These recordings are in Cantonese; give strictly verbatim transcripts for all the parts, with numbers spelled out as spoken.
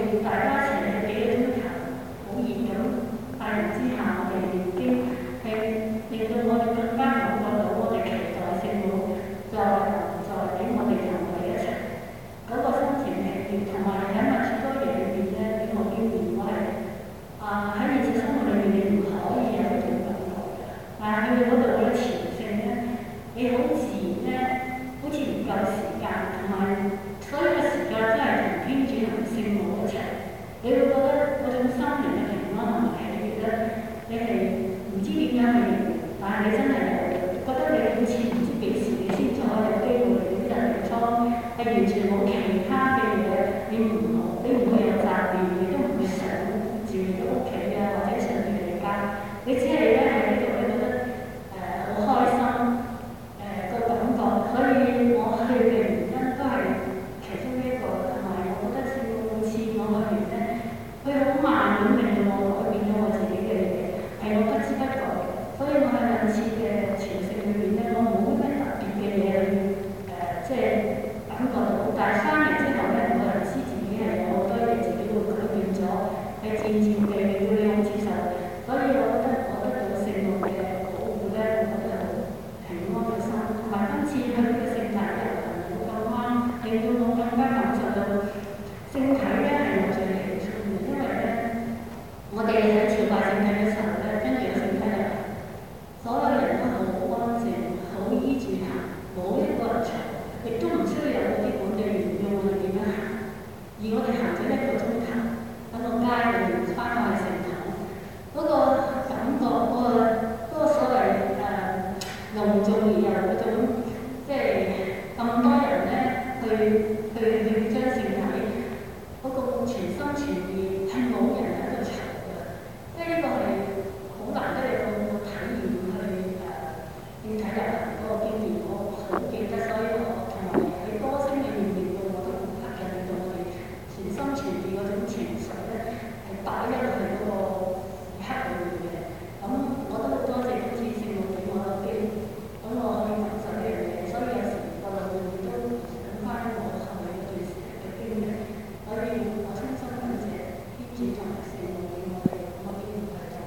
哋大家一齊嘅幾個鐘頭，好熱咁帶領之下，我哋已經係令到我哋更加感覺到我哋期待聖母再臨，再俾我哋同佢一齊。嗰、那個心情係同埋喺默主多嘢裏邊咧，俾我經驗我係啊喺現實生活裏面你唔可以有呢種感覺嘅，但係去到嗰度嗰啲朝聖咧，你好自然咧，好似唔夠時間，同埋所有嘅時間真係同天主同聖母一齊，你會覺得嗰種心靈嘅平安同埋喜悅咧，你係唔知點樣去形容，但係你真係有覺得你好似唔知幾時你先至可以有機會嚟到呢個地方，係完全冇其他嘅嘢，你唔你唔會有雜念，你都唔會想住你嘅屋企啊，或者上住你家，你只係咧喺呢度咧覺得誒好、呃、開心誒個、呃、感覺，所以我去嘅原因都係其中一個，同埋我覺得聖母每次我去完咧，佢好慢咁令到我改變咗我自己嘅嘢，係我不知不覺嘅，所以我喺兩次嘅朝聖裏邊咧，我冇乜特別嘅嘢去誒，即係感覺到，但係翻嚟之後咧，我又知自己係有好多嘢自己會改變咗，係漸漸地令到你好接受，所以我覺得我得到聖母嘅保護咧，我覺得好平安嘅心，同埋今次去呢個聖體遊行好咁啱，令到我更加感受到聖體咧係我最喜歡嘅，因為咧我哋喺朝拜聖體嘅時候咧，跟住個聖體遊行，所有人都好安靜，好依住行，冇一個人嘈，亦都唔需要有嗰啲本地員要我哋點樣行，而我哋行咗一個鐘頭，喺個街裏面翻返去聖堂，嗰、那個感覺，嗰、那個嗰、那個所謂誒隆重而又嗰種，即係咁多人咧去去去將聖體嗰、那個全心全意係冇人喺度嘈嘅，即係呢個係好難得有個體驗去誒聖體遊行嗰個經驗，我好記得，所以我同埋喺歌聲裏面令到我都好吸引，令到我哋全心全意嗰種情緒咧係擺咗落去嗰個時刻裏面嘅。咁我都好多謝今次聖母俾我個機會，咁我可以感受呢樣嘢，所以有時個腦裏面都想翻我後面嗰段時間嘅經歷，所以我衷心感謝天主同埋聖母俾我哋咁嘅機會去做。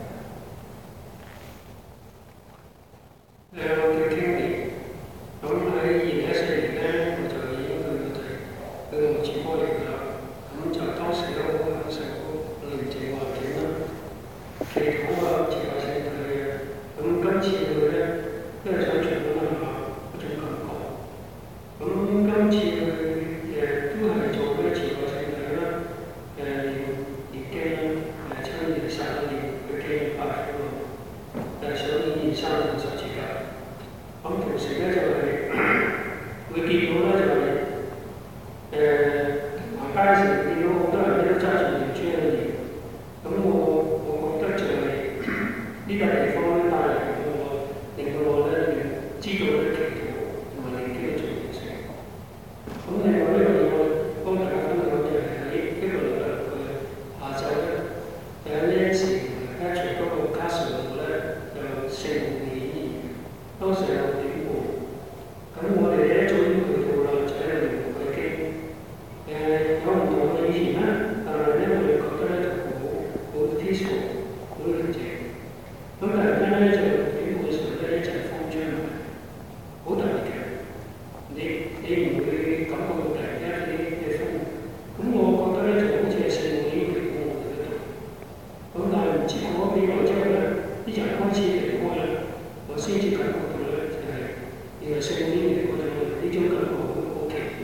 誒，我叫 Kenny，咁喺二零一四年咧，我就已經去到去到莫斯科嚟㗎啦。咁就當時都好享受寧靜環境啦，祈禱啊，朝下聖體啊。咁今次去咧，都係想重溫一下嗰種感覺。咁今次去誒都係做咩朝下聖體啦？誒念念經啦，誒親自實踐佢經拜苦咯，誒想演繹三條十字架。咁同時咧就係、是、會見到咧就係、是、誒、呃、行街時見到好多人咧都揸住條珠去念，咁我我覺得就係、是、呢個地方咧帶嚟我令到我咧知道咧祈禱同埋念經嘅重要性。咁另外呢個嘢我幫大家分享就係喺一個禮拜六嘅下晝咧，喺 Nancy 同埋 Patrick 嗰個 castle 度咧就聖母嘅演繹，當時有點半，咁我哋咧早已經去到啦，就喺度念佢經。誒有唔同嘅以前咧，但係咧我哋覺得咧就好好 peaceful， 好寧靜。咁突然間咧就點半嘅時候咧一陣風吹埋，好特別嘅。你你唔會感覺到突然間啲嘅風，咁我覺得咧就好似係聖母已經嚟過我哋嗰度。咁但係唔知過咗幾耐之後咧，啲人開始離開啦，我先至感覺到咧就係原來聖母已經嚟過咗我哋，呢種感覺好好奇妙。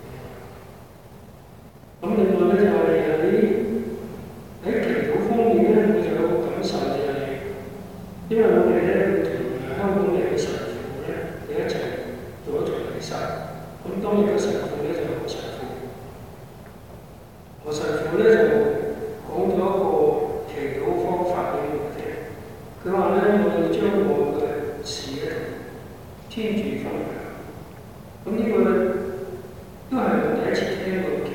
咁另外咧就係喺喺祈禱方面咧，我就有個感受就係、是，因為我哋咧同香港嚟嘅神父咧，你一齊做一做禮祭。咁當日嘅神父咧就係何神父，何神父咧就講咗一個祈禱方法俾我聽。佢話咧，我要將我嘅事咧同天主分享。咁呢個都係我第一次聽過祈